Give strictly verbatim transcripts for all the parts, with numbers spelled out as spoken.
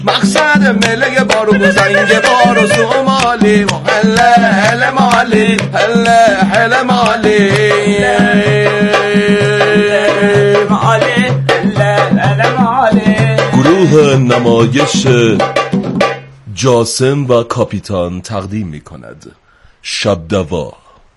مقصد مله بارو زنگ بارو سومالی هله هله مالی هله هله مالی مالی هله هله مالی. گروه نمایش جاسم و کاپیتان تقدیم می کند شب دوا.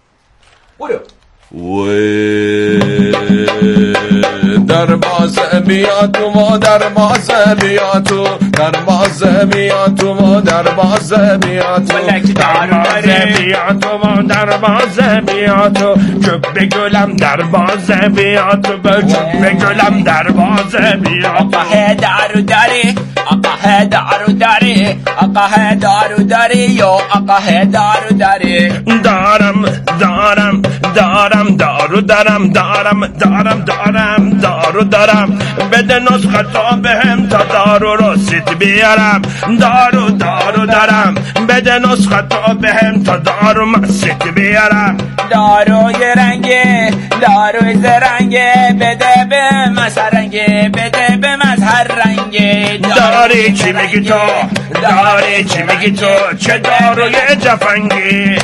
در بازه بیا تو ما در بازه بیا تو در بازه بیا تو ما در بازه بیا تو در بازه بیا تو ما در بازه بیا تو چوب بگلم در بازه بیا تو چوب بگلم در بازه بیا آقا دارو داری آقا دارو داری آقا دارو داری یا آقا دارو داری دارم دارم دارم دارو دارم دارم دارم دارم دارو دارم بده نسخه تا بهم تا دارو رسید بیارم دارو دارو دارم بده نسخه تا بهم تا دارو مسید بیارم داروی رنگه داروی زرنگه بده به مسرنگه بده به مظهر رنگه داری چی میگی تو داری چی میگی تو چه داروی جفنگی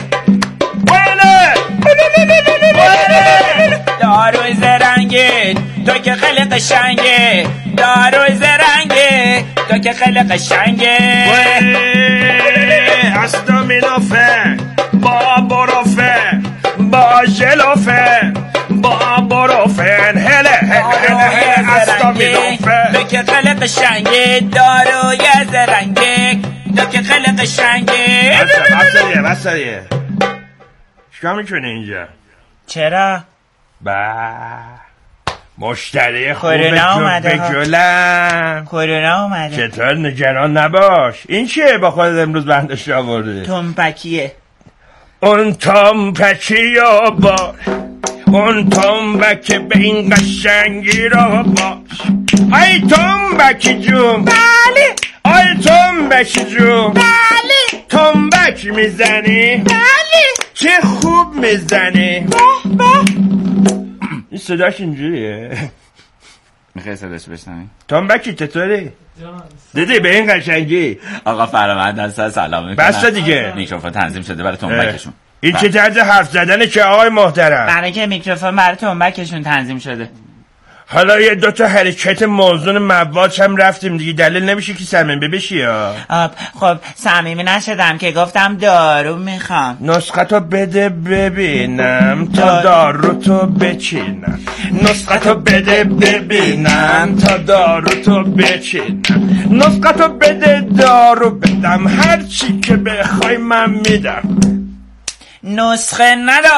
داروی زرنگه تو که خیلی قشنگه داروی زرنگه تو که خیلی قشنگه استامینوفه با بروفه با ژلوفه با بروفن هله هله هله استامینوفه تو که خیلی قشنگه داروی زرنگه تو که خیلی قشنگه. بسریه بسریه چیکار میکنه اینجا؟ چرا؟ با مشتری خوبه کرونا اومده بگلم کرونا اومده. چطور نگران نباش. این چیه با خودت امروز بندش آورده؟ تنبکیه. اون تنبکی رو باش اون تنبک به این قشنگی رو باش ای تنبکی جون بله ای تنبکی جون بله تنبک میزنی بله چه خوب میزنی به به. این صداش اینجوریه. میخوای صداش بشنوی؟ تنبکی چطوری؟ دیدی به این قشنگی آقا فرامند هستن سلام میکنم. بس دیگه میکروفون تنظیم شده برای تنبکشون. این چه طرز حرف زدنه که آقای محترم؟ برای که میکروفون برای تنبکشون تنظیم شده. حالا یه دوتا حرکت موزون مواد هم رفتیم دیگه دلیل نمیشه که صمیمی بشی یا خب صمیمی نشدم که گفتم دارو میخوام. نسختو بده ببینم تا دارو تو بچینم نسختو بده ببینم تا دارو تو بچینم نسختو بده دارو بدم هر چی که بخوای من میدم. نسخه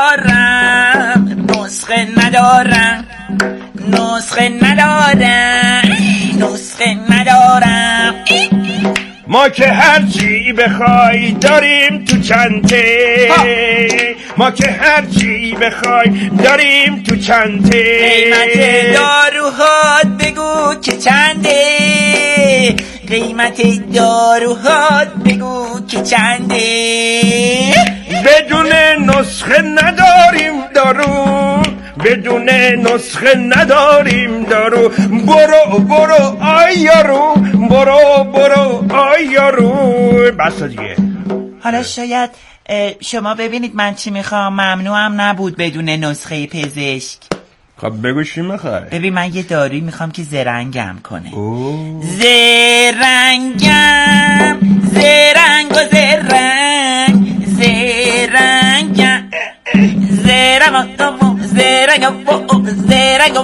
ندارم نسخه ندارم نسخه ندارم نسخه ندارم. ما که هر چی بخوای داریم تو چنته ما که هر چی بخوای داریم تو چنته قیمت داروهات بگو که چنده قیمت داروهات بگو که چنده. بدون نسخه نداریم دارو بدون نسخه نداریم دارو برو برو آی یارو برو برو آی یارو. بس دیگه. حالا شاید شما ببینید من چی میخوام. ممنوعم نبود بدون نسخه پزشک. خب بگو چی میخوای؟ ببین من یه دارویی میخوام که زرنگم کنه. اوه. زرنگم زرنگ و زرنگ زرنگم زرنگ زرنگ زرنگ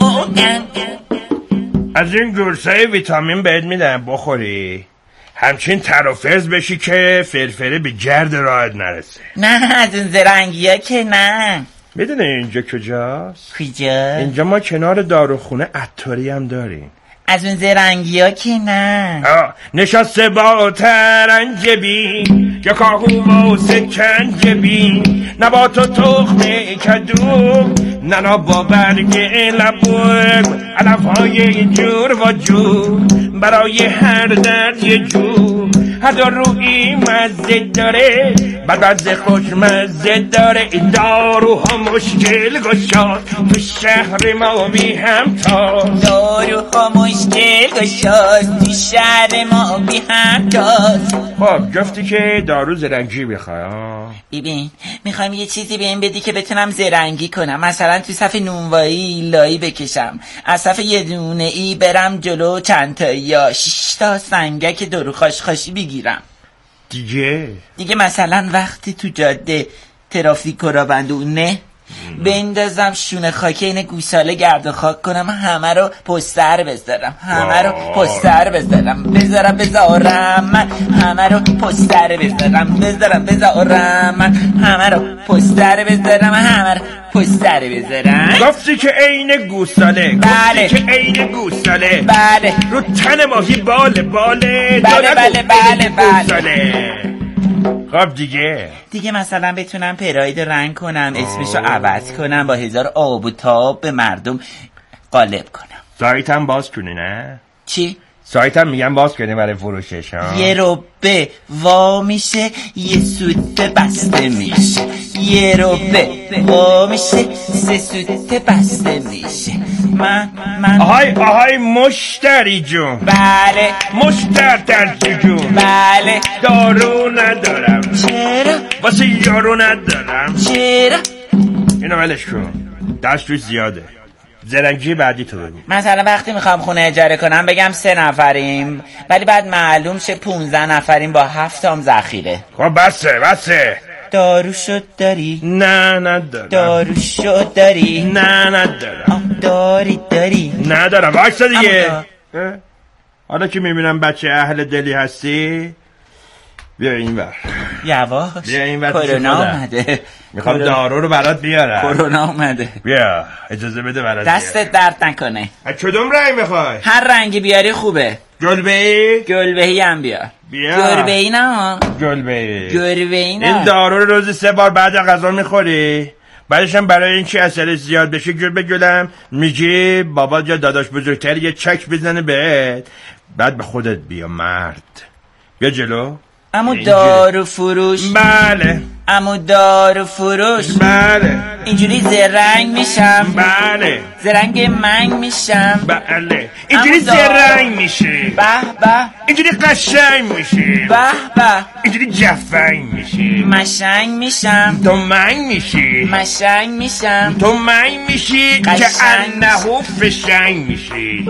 از این گرسای ویتامین بهت میدم بخوری همچین تر و فرز بشی که فرفره به گرد راحت نرسه. نه از اون زرنگیه که نه. میدونه اینجا کجاست؟ کجا؟ اینجا ما کنار داروخونه عطاری هم داریم. از اون زرنگی ها که نه. نشسته با ترنجبی یا کاهو و سکنجبی نبات و تخم کدو ننا با برگ لبوگ علف های جور و جور برای هر درد یه جور هر دارویی مزه داره بدبز خوشمزه داره این داروها مشکل گشاد تو شهر ما بی همتاز داروها مشکل گشاد تو شهر ما بی همتاز خب جفتی که دارو زرنگی بخواه ببین میخوام یه چیزی بهم بدی که بتونم زرنگی کنم مثلا تو صف نونوایی لایی بکشم از صف یه دونه ای برم جلو چند تا یا شش تا سنگک درو خاشخاشی بگیرم دیگه دیگه مثلا وقتی تو جاده ترافیک را بندونه بندازم شونه خاکی این گوساله گرد و خاک کنم همه رو پستر بذارم همه رو پستر بذارم بذارم بذارم من همه رو پستر بذارم بذارم بذارم من همه رو پستر بذارم همه رو پستر بذارم گفتی که عین گوساله بله گفتی که عین گوساله بله رو تن ماهی باله باله بله بله بله بله خب دیگه دیگه مثلا بتونم پراید رنگ کنم اسمشو عوض کنم با هزار آب و تاب به مردم غالب کنم سایتم باز کنی نه؟ چی؟ سایتم میگم باز کنی برای فروشش ها یه رو به وا میشه یه سوته بسته میشه یه رو به وا میشه سه سوته بسته میشه من من آهای آهای مشتری جون بله مشتر ترجی جون بله دارو ندارم چرا؟ واسه یارو ندارم چرا؟ اینو ولش کن دست روش زیاده زرنگی بعدی تو بگو مثلا وقتی میخوام خونه اجاره کنم بگم سه نفریم ولی بعد معلوم شه پونزده نفریم با هفت تام ذخیره خب بسه بسه دارو شد داری؟ نه ندارم دارو شد داری؟ نه ندارم داری داری؟ ندارم وایسا دیگه حالا که میبینم بچه اهل دلی هستی بیا این ور یواش بیا این ور کرونا اومده میخوام دارو رو برات بیارم کرونا اومده بیا اجازه بده برات دستت درد نکنه از کدوم رنگ میخوای؟ هر رنگی بیاری خوبه گلبه‌ای؟ گلبه‌ای هم بیار بیا گلبه‌ای نه گلبه‌ای گلبه‌ای نه این دارو رو روزی سه بار بعد غذا میخوری بعدش هم برای این چی اثرش زیاد بشه گل به گلم میگی بابا جا داداش بزرگتر یه چک بزنه بهت بعد به خودت بیا مرد بیا جلو امو دارو فروش بله امو دارو فروش بله اینجوری زرنگ میشم بله زرنگ منگ میشم بله اینجوری اما دار- زرنگ میشه به به اینجوری قشنگ میشه به به اینجوری جفنگ میشه مشنگ میشم تو منگ میشی مشنگ میشم تو منگ میشی که قشنگ انهو فشنگ میشی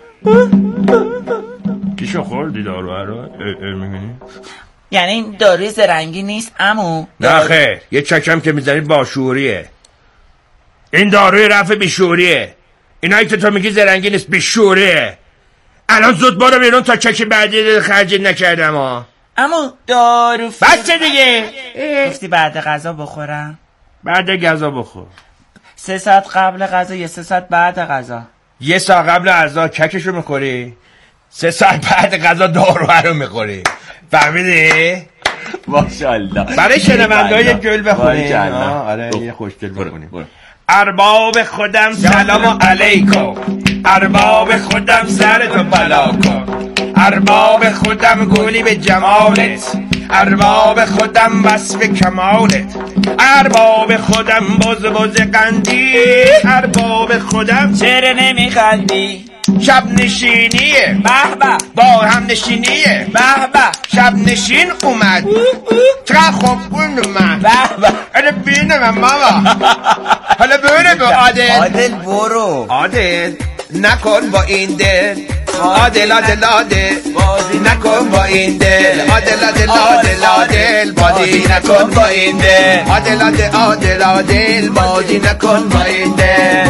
کیشو خوردی دارو رو میگنی؟ یعنی این داروی زرنگی نیست امو نه خیر یه چکم که میزنی باشوریه این داروی رفع بیشوریه اینایی که تو میگی زرنگی نیست بیشوریه الان زود بارو بیرون تا چک بعدی خرجت نکردم ها امو دارو ف... بچه دیگه گفتی بعد غذا بخورم بعد غذا بخور سه ساعت قبل غذا یا سه ساعت بعد غذا یه ساعت قبل غذا ککشو میخوری سه ساعت بعد غذا دارو رو میخوری فهمیدی؟ ماشاءالله برای شنونده‌ها یه گل بخونی آره یه خوشگل بخونی برو. ارباب خودم سلام علیکم ارباب خودم سرتو بلا کن ارباب خودم گلی به جمالت ارباب خودم وصف کمالت ارباب خودم بز بز قندی ارباب خودم چرا نمیخندی شب نشینیه به به با هم نشینیه به به شب نشین اومد چقدر خوب اومد به به حالا بینه من ماما حالا بینه به عادل عادل برو عادل نکن با این دل عادل عادل عادل بازی نکن با این دل عادل عادل عادل عادل بازی نکن با این دل عادل عادل عادل عادل بازی نکن با این دل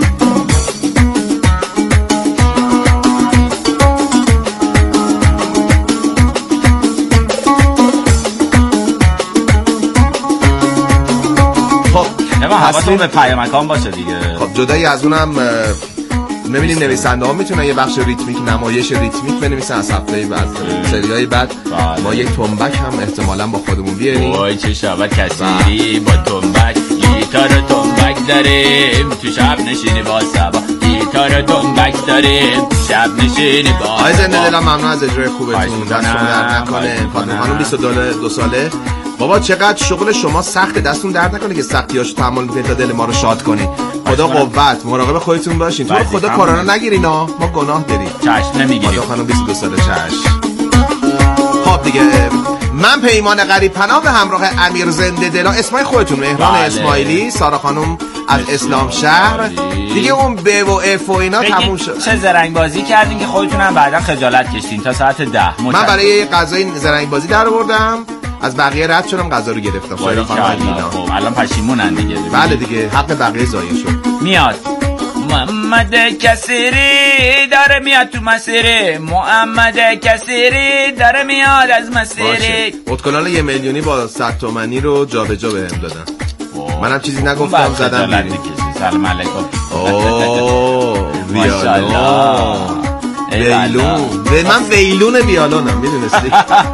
حواستون به پیامکان باشه دیگه. خب جدایی از اونم می‌بینیم نویسنده ها میتونن یه بخش ریتمیک نمایش ریتمیک بنویسن از هفته بعد سریای بعد ما یک تنبک هم احتمالاً با خودمون بیاریم. وای چه شب کثیری با تنبک گیتار تنبک داریم تو شب نشینی با سبا گیتار تنبک داریم شب نشینی با آقای زنده دلم ممنون از اجرای خوبتون دستون درد نکنه فاطمه خانم بیست و دو ساله بابا چقدر شغل شما سخته دستون درد نکنه که سختیاشو تحمل میکنید تا دل ما رو شاد کنید خدا قوت مراقب خودتون باشین تو خدا کرونا نگیرین ها ما گناه داریم چشم نمیگیریم فاطمه خانم بیست و دو ساله چشم خب دیگه من پیمان غریب پناه به همراه امیر زنده دلا اسمای خودتون مهران بله. اسماعیلی سارا خانم از اسلام شهر دیگه اون ب و اف و اینا تموم شد چه زرنگ بازی کردین که خودتون هم بعدا خجالت کشتین تا ساعت ده من برای یه غذای زرنگ بازی در آوردم از بقیه رد شدم غذا رو گرفتم سارا خانم الان پشیمونن دیگه بله دیگه حق بقیه ضایع شد میاد محمد کسیری داره میاد تو مسیری محمد کسیری داره میاد از مسیری اتکلان یه میلیونی با صد تومانی رو جا به جا بهم دادن منم چیزی نگفتم زدم بیرون سلام علیکم اوه ویالون ویلون من ویلون ویالونم میدونستی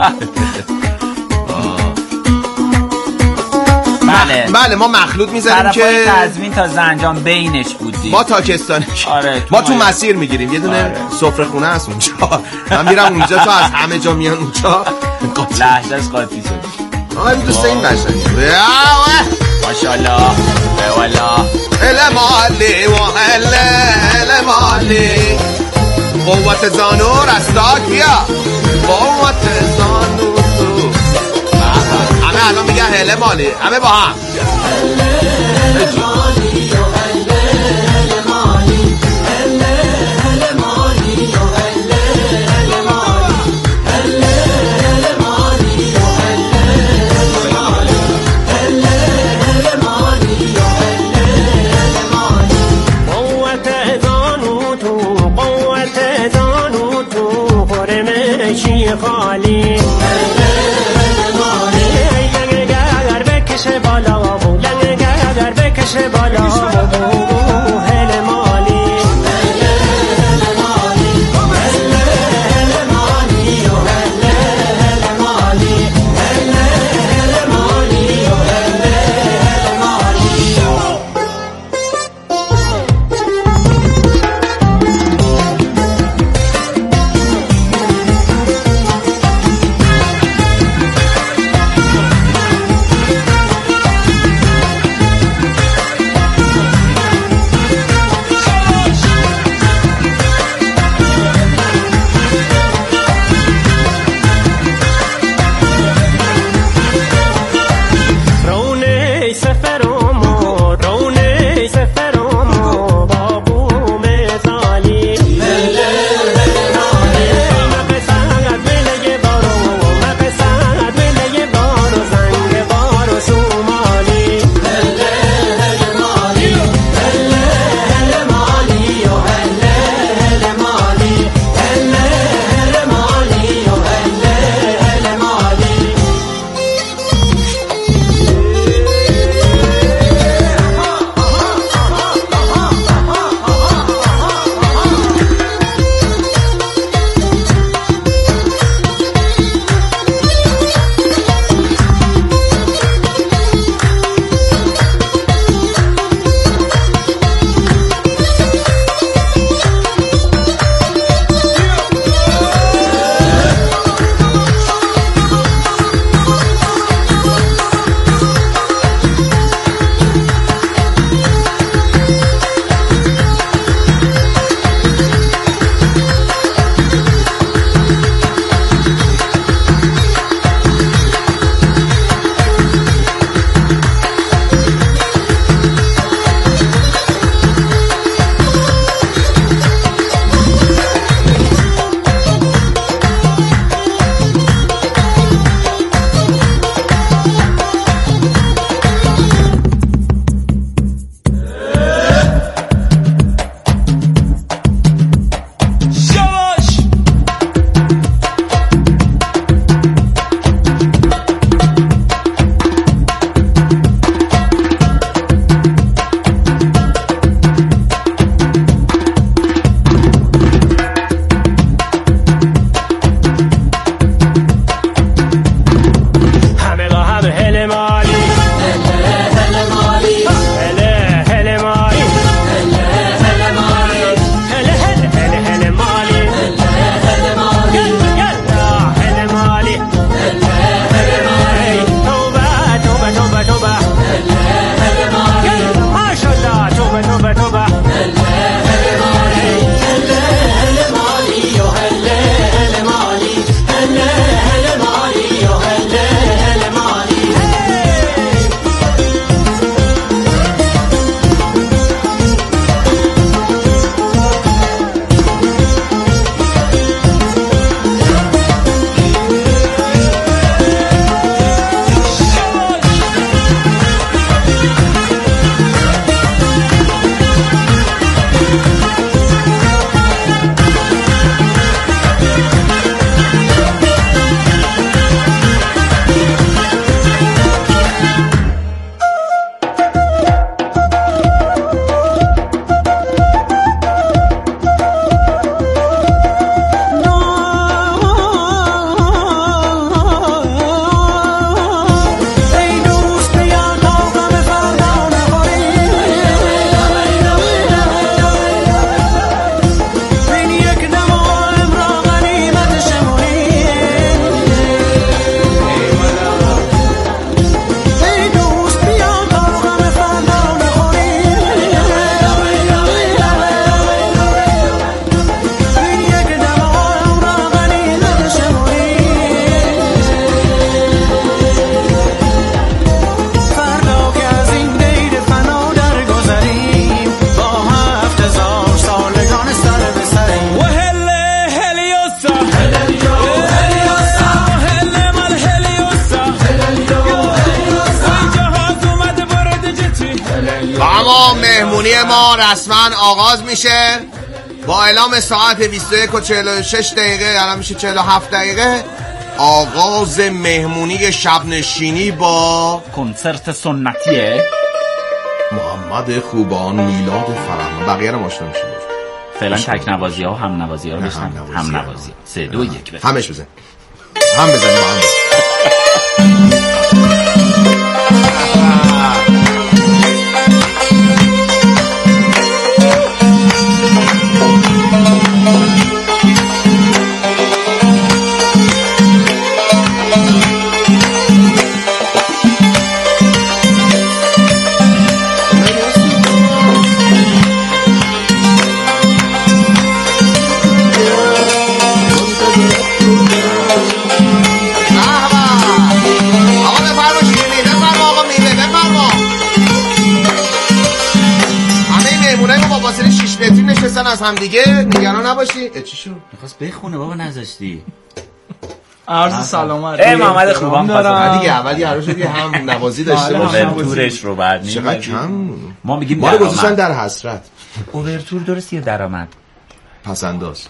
بله بله ما مخلوط میزنیم که تضمین تا زنجان بینش بودیم ما تاکستانی آره ما تو مسیر میگیریم یه دونه آره. سفره خونه هست اونجا من میرم اونجا تو از همه جا میان اونجا لحظه‌اش قاطی شد آقا این دوست این قشنگه ماشاءالله والا ال مالی و ال ال مالی قوت زانو رستاک بیا قوت زانو تو همه الان میگن هله مالی همه با هم خالی گر بکشه بالا گر بکشه بالا هل مالی هل مالی هل مالی هل مالی هل مالی هل مالی مالی و هل هل مالی. ما رسما آغاز میشه با اعلام ساعت بیست و یک و چهل و شش دقیقه، الان میشه چهل و هفت دقیقه. آغاز مهمونی شب نشینی با کنسرت سنتیه محمد خوبان، میلاد فرهمان. بقیه رو آشنا میشیم. فعلا تک نوازی ها و هم نوازی ها رو بشنم. هم نوازی سه دو یک بزن. همش بزن هم بزن با هم. از هم دیگه نگران نباشی. چی شد؟ می‌خواست بخونه بابا نذاشتی. عرض سلامت. ای محمد خوبان دارم. دیگه اول یه عروض دیگه هم نوازی داشته باشه. اوورتورش رو بعد میگیم. چقدر کم. ما میگیم ما رو گذاشتن در حسرت. اوورتور درست یه درآمد. پسنداز.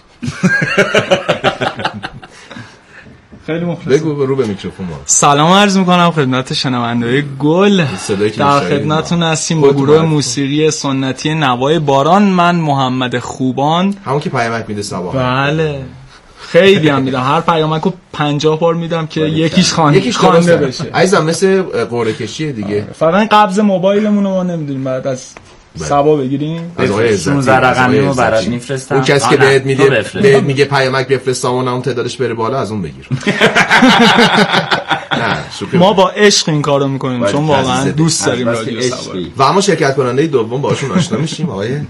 خیلی مخلصم. بگو رو به میکروفون ما. سلام عرض میکنم خدمت شنونده‌های گل. در خدمتتون هستیم با گروه موسیقی سنتی نوای باران. من محمد خوبان، همون که پیامک میده صباح. بله خیلی هم میدم، هر پیامکو پنجاه بار میدم که یکیش خوانده خوانده بشه. عزیزم مثل قرعه کشیه دیگه. فقط قبض موبایلمون رو ما نمیدونیم بعد از سبا بگیریم. از آقای عزتی شانزده رقمی رو برات میفرستم. اون کسی که بهت میده بهت میگه پیامک بفرستم و اون تعدادش بره بالا از اون بگیر. ما با عشق این کارو میکنیم چون واقعا دوست داریم رادیو سواری. و اما شرکت کننده دوم باشون آشنا میشیم. آقای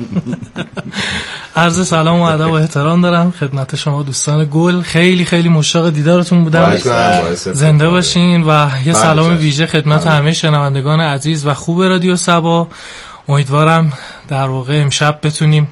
عرض سلام و ادب و احترام دارم خدمت شما دوستان گل. خیلی خیلی مشتاق دیدارتون بودم. زنده باشین و یه سلام ویژه خدمت همه شنوندگان عزیز و خوب رادیو سبا. امیدوارم در واقع امشب بتونیم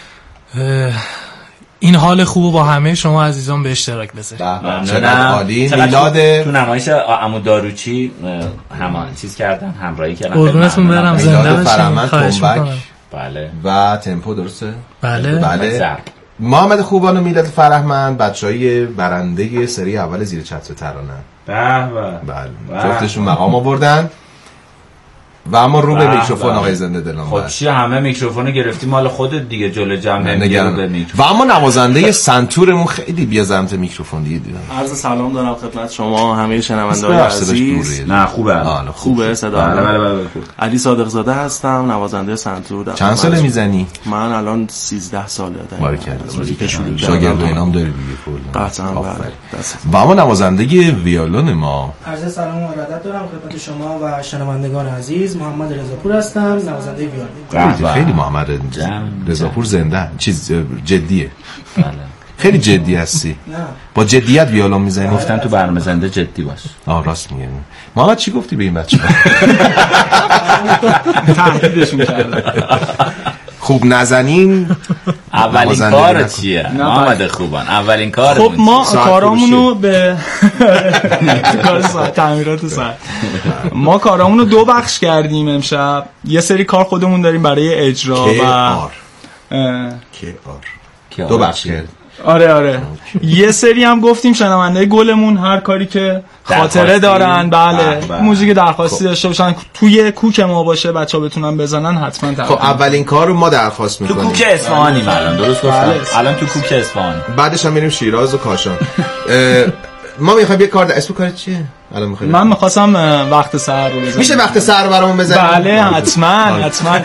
این حال خوبو با همه شما عزیزان به اشتراک بذاریم. چقدر عالی. میلاد تو نمایش عمو داروچی هم چیز کردن، همراهی کردن. قربونتون برم، زنده باشین. خواهش می‌کنم. بله. و تمپو درسته؟ بله. بله. محمد خوبان و میلاد فرهمند بچهای برنده سری اول زیر چتر ترانه. به بله. جفتشون مقام آوردن. و اما رو به میکروفون آقای زنده دلم. خب چی همه میکروفونو گرفتی مال خودت دیگه، جلو جمع نمیگیری به میکروفون. و اما نوازنده سنتورمون خیلی بیا سمت میکروفون دیگه دیدم. عرض سلام دارم خدمت شما همه شنونده‌های عزیز. نه خوبه خوبه صدا. بله بله بله. علی صادق زاده هستم، نوازنده سنتور. چند ساله میزنی؟ من الان سیزده ساله دارم. باریکلا. شاگرد و اینام داری دیگه کلا. قطعاً بله. و اما نوازنده ویولون ما. عرض سلام و ارادت دارم خدمت شما و شنوندگان عزیز. محمد رضاپور هستم، نوازنده ویولون. خیلی محمد رضاپور زنده چیز جدیه. بله. خیلی جدی هستی. با جدیت ویولون میزنی. گفتن تو برنامه زنده جدی باش. آه راست میگی. محمد چی گفتی به این بچه‌ها؟ تهدیدشون کردن. خوب نزنین. اولین کار چیه؟ محمد خوبان اولین کار. خب ما کارامونو به کار ساعت تعمیرات ساعت ما کارامونو دو بخش کردیم امشب. یه سری کار خودمون داریم برای اجرا و دو بخش کردیم. آره آره یه سری هم گفتیم شنونده گلمون هر کاری که خاطره دارن بله موزیک درخواستی داشته باشن توی کوک ما باشه بچه‌ها بتونن بزنن حتما. خب اولین کار رو ما درخواست میکنیم. تو کوک اصفهانیم الان درست گفتم؟ الان تو کوک اصفهان. بعدش هم میریم شیراز و کاشان. ما میخوایم یه کار اسم کار چیه؟ الان میخوایم من می‌خواستم وقت سحر رو بزنم. میشه وقت سحر برامون بزنید؟ بله حتما حتما.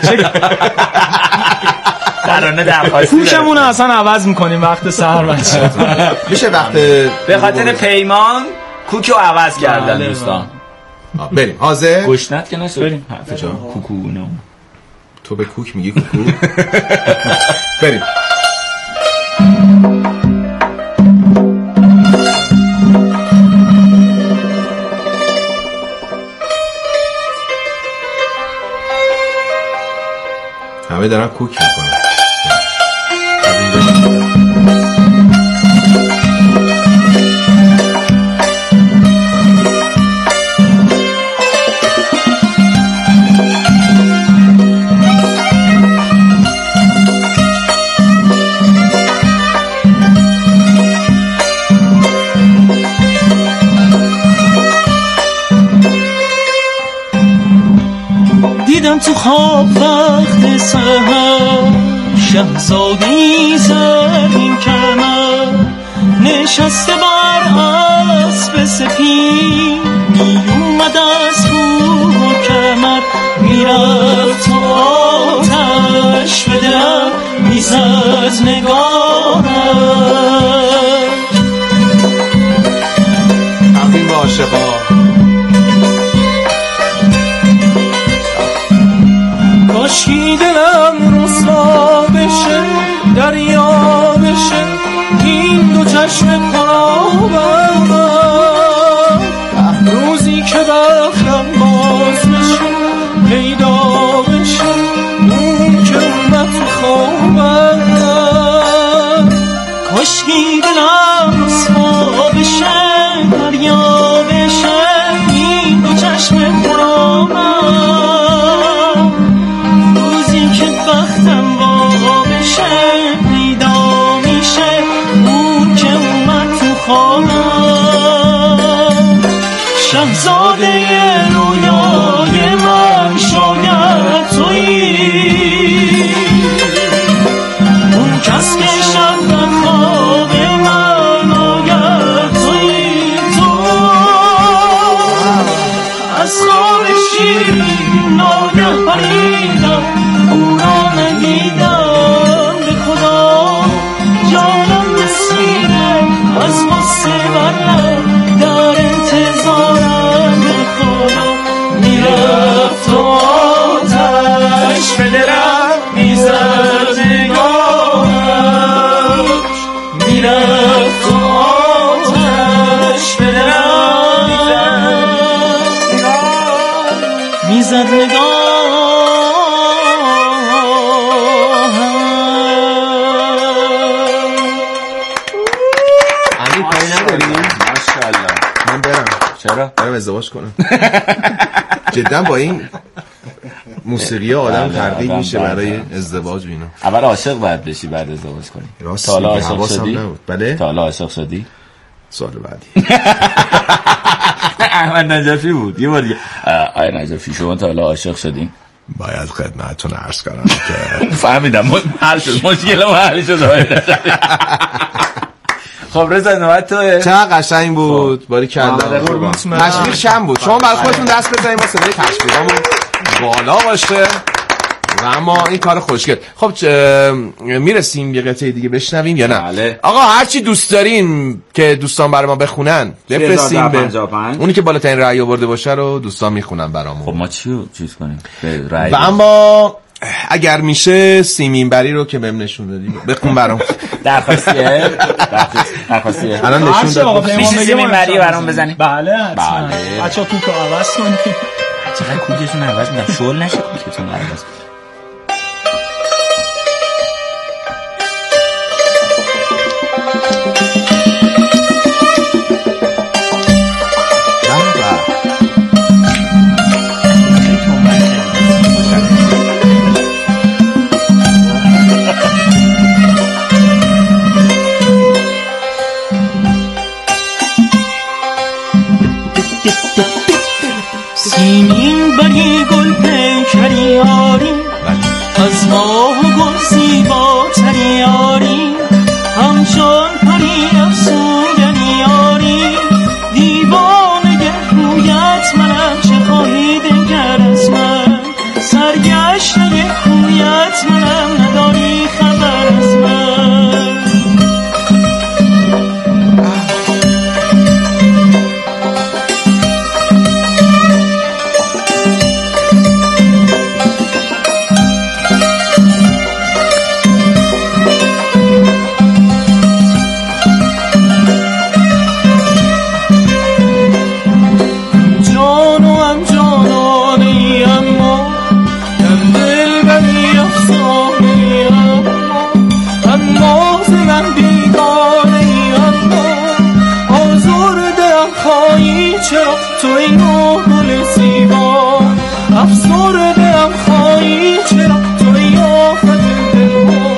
ترانه درخواستی کوچمون رو اصلا عوض میکنیم وقت سحر بچه. میشه وقت به خاطر پیمان کوک رو عوض کردن دوستان. بریم حاضر؟ گشنت که نشد بریم حرف جان کوکو نه تو به کوک میگی کوکو. بریم. همه دارن کوک میکنن. دیدم تو خواب وقت سحر شهزادی زرین کمر نشسته بر اسب سپید می اومد از کوه و کمر میرفت تو آتش به دلم میزد نگارش. تقدیم به عاشقا. کاشکی دلم رسوا بشه دریا بشه این دو چشم پرآبم روزی که بختم باز بشه پیدا بشه اون که اومد تو خوابم. کاشکی دلم رسوا بشه دریا بشه این دو چشم پرآبم وقتم با بشه پیدا میشه اون که اومد تو خوابم. شهزاده رویای من شاید تویی اون کس که شب در خواب من آید تویی تو از خواب شیرین ناگه پریدم اونا نگیدم به خدا جانم رسیده از غصه برم در انتظارم به خدا میرفت و آتش به دلم میزد نگاهش میرفت و آتش به دلم میزد نگاهش. چرا؟ برم ازدواج کنم. جدا با این موسیقی آدم ترغیب میشه برای ازدواج اینا. اول عاشق باید بشی بعد ازدواج کنی. تا حالا عاشق شدی؟ بله؟ تا حالا عاشق شدی؟ سوال بعدی. احمد نجفی بود. یه بار دیگه آقای نجفی شما تا حالا عاشق شدین؟ باید خدمتتون عرض کنم که فهمیدم حل شد مشکل ما حل شد. خب رضا نوبت توئه. چقدر قشنگ بود. باری کلا تشویق چند بود. شما برای خودتون دست بزنید ما صدای تشویقامون بالا باشه و اما این کار خوشگل. خب میرسیم یه قطعه دیگه بشنویم یا نه؟ بله. آقا هر چی دوست دارین که دوستان برای ما بخونن بفرستیم به اونی که بالاترین رأی آورده باشه رو دوستان میخونن برامون. خب ما چی چیز کنیم؟ به رأی. و اما اگر میشه سیمینبری رو که بهم نشون دادی بخون برام. درخواستیه درخواستیه الان نشون داد. میشه سیمینبری برام بزنی؟ بله حتما. بله بچا کوکو عوض کنید. چقدر کوکتون عوض میدم شل نشه کوکتون عوض. سیمین بری گل پیکری آری از ماه و گل زیباتری آری همچون پری افسونگری آری دیوانه رویت منم چه خواهی دگر از من سرگشته کویت منم نداری خبر از من چرا تو این گل زیبا افسرده‌ام خواهی چرا تو این آفت دلها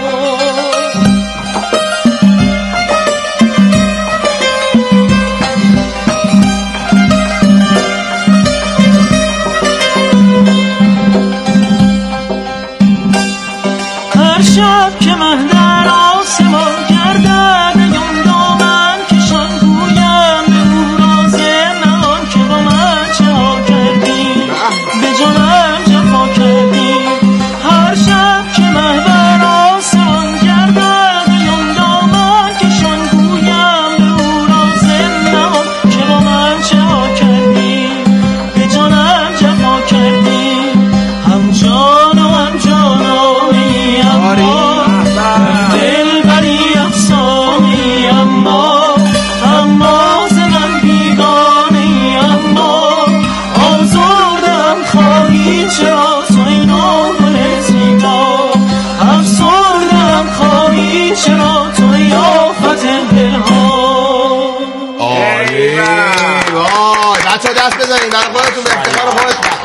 هر شب که من در آسمان گردد یم دامن کشان گویم به او رازه نهان که با من چه ها کردی به جانم جفا کردی هر شب که من در آسمان گردد یم دامن کشان گویم به او رازه نهان که با من چه ها کردی به جانم جفا کردی هم جان و هم جانانی اما دل بری افسانی اما اما ز من بیگانی اما آزردم خواهی چرا تو این گل زیبا افسردم خواهی چرا تو این آفت دلها. عالی وای بچه‌ها دست بزنید برای خودتون به افتخار خودتون.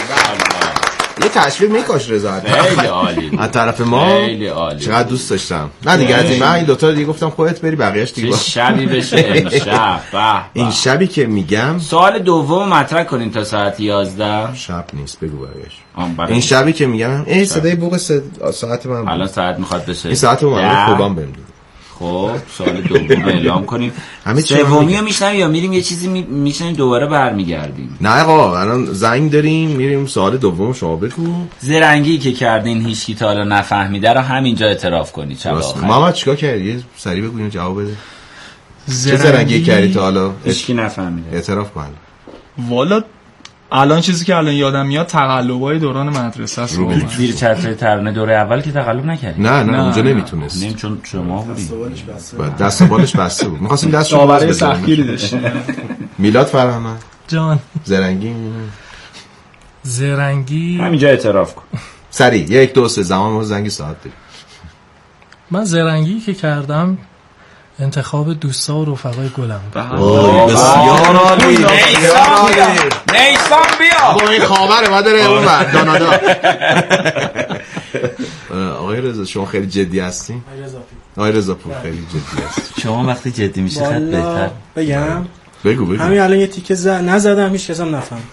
یه تشویق میکاش رضا خیلی عالی از طرف ما خیلی عالی چقدر دوست داشتم. نه دیگه از این من این دوتا رو دیگه گفتم خودت بری بقیه‌اش دیگه چه شبی بشه امشب. این شبی که میگم سوال دوم مطرح کنین تا ساعت یازده. شب نیست بگو بقیه‌اش. این شبی که میگم ای صدای بوق ساعت من الان ساعت میخواد بشه این ساعت من خوبم بهم. خب سوال دوم اعلام کنیم. سومی رو میشنم یا میریم یه چیزی میشنیم دوباره برمیگردیم؟ نه آقا الان زنگ داریم میریم سوال دوم شما بگو. زرنگی که کردین هیچ کی تا حالا نفهمیده رو همینجا اعتراف کنی. چرا محمد چیکار کردی؟ سریع بگو جواب بده. چه زرنگی کردی تا حالا هیچ کی نفهمیده؟ اعتراف کن. والا الان چیزی که الان یادم میاد تقلبای دوران مدرسه است. زیر چتر ترانه دوره اول که تقلب نکردی؟ نه نه اونجا نمیتونست. نیم چون شما بودید. دست بالش بسته بود. می‌خواستیم دستش رو برای سختگیری داشت. میلاد فرهمند جان زرنگی زرنگی همینجا اعتراف کن. سریع یک دو سه زمان ما زنگی ساعت داریم. من زرنگی که کردم انتخاب دوستا و رفقای گلم. بسیار عالی. نیسان بیا. با این خاوره ما داره اون بر دانادا. آقای رضا شما خیلی جدی هستین؟ آقای رضا پور خیلی جدی هست. شما وقتی جدی میشه خیلی بهتر. بگم بگو بگو. همین الان یه تیکه ز نزدم هیچ کس هم نفهم.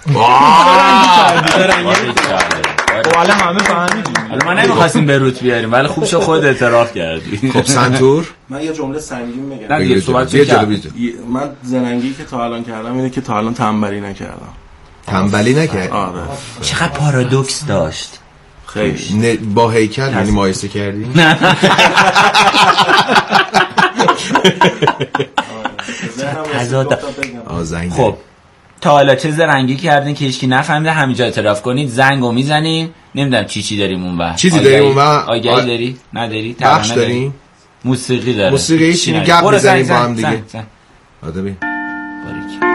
والا همه فهمیدیم. حالا ما نمی‌خواستیم به روت بیاریم ولی خوب شد خود اعتراف کردی. خب سنتور من یه جمله سنگین میگم. نه دیگه صحبت من زرنگی که تا الان کردم اینه که تا الان تنبلی نکردم. تنبلی نکرد؟ آره. چقدر پارادوکس داشت. خیلی. با هیکل یعنی مقایسه کردی؟ نه. خب تا حالا چه زرنگی کردین که هیچکی نفهمیده همینجا اعتراف کنید، زنگو میزنیم. نمیدونم چی چی داریم اونور. چیزی داریم اونور؟ آگهی آ... داری؟ نداری؟ بخش داریم؟ موسیقی داره. موسیقی چی گپ میزنیم با هم دیگه. آدمی باریک.